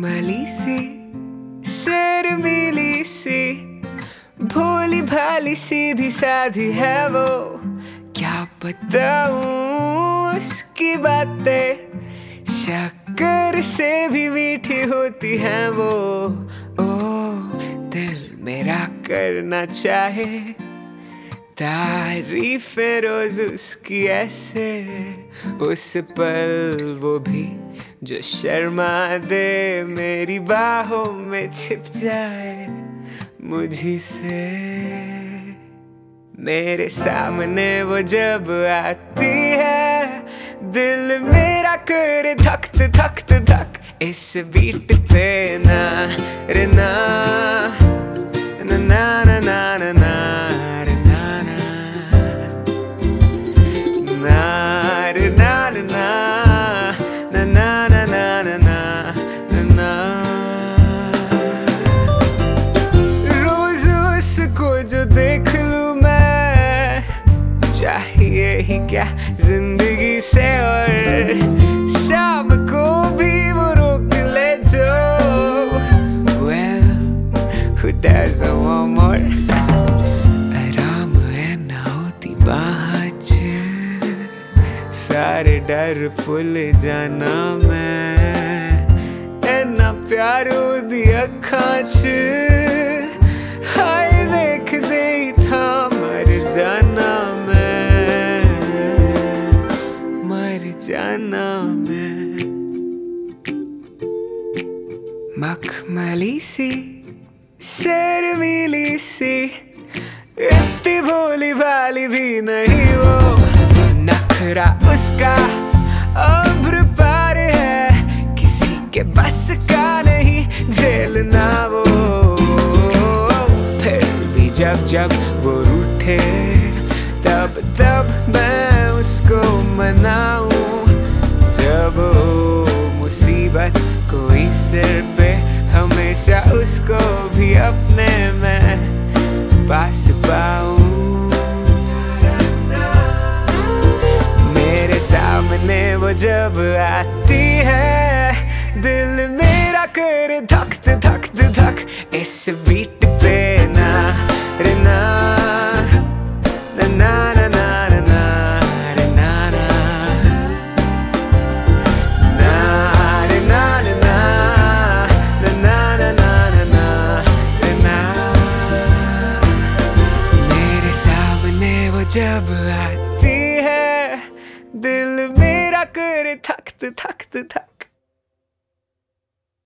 मखमली सी शर्मीली सी भोली भाली सीधी साधी है वो, क्या बताऊं उसकी बातें, शक्कर से भी मीठी होती है वो। ओ दिल मेरा करना चाहे तारीफें रोज उसकी ऐसे, उस पल वो भी जो शर्मा दे मेरी बाहों में छिप जाए मुझी से। मेरे सामने वो जब आती है दिल मेरा करे धक धक धक, इस बीट पे ना रे ना ना ना ना ना ना ना रे ना ना रे ना ना ना ना ना ना ना ना। रोज उसको जो देख लूं मैं, चाहिए ही क्या जिंदगी से, और शाम को भी वो रोक ले जो। Well, who doesn't want more? आराम है ना होती बाहर च, सारे डर भुल जाना मैं, इन्ना प्यार दी अखां च, हाय देख दे था मर जाना मैं, मर जाना मैं। मखमली सी शर्मीली सी इतनी भोली भाली भी नहीं वो, नखरा उसका अब्र पार है, किसी के बस का नहीं झेलना वो। फिर भी जब जब वो रूठे तब तब मैं उसको मनाऊं, जब मुसीबत कोई सिर पे हमेशा उसको भी अपने में पास पाऊं। मेरे सामने वो जब आती है दिल मेरा करे धक धक धक, इस बीट पे ना रे ना ना ना ना ना ना रे ना ना ना रे ना ना ना ना ना ना रे ना। मेरे सामने वो जब आती है दिल मेरा करे धक धक धक।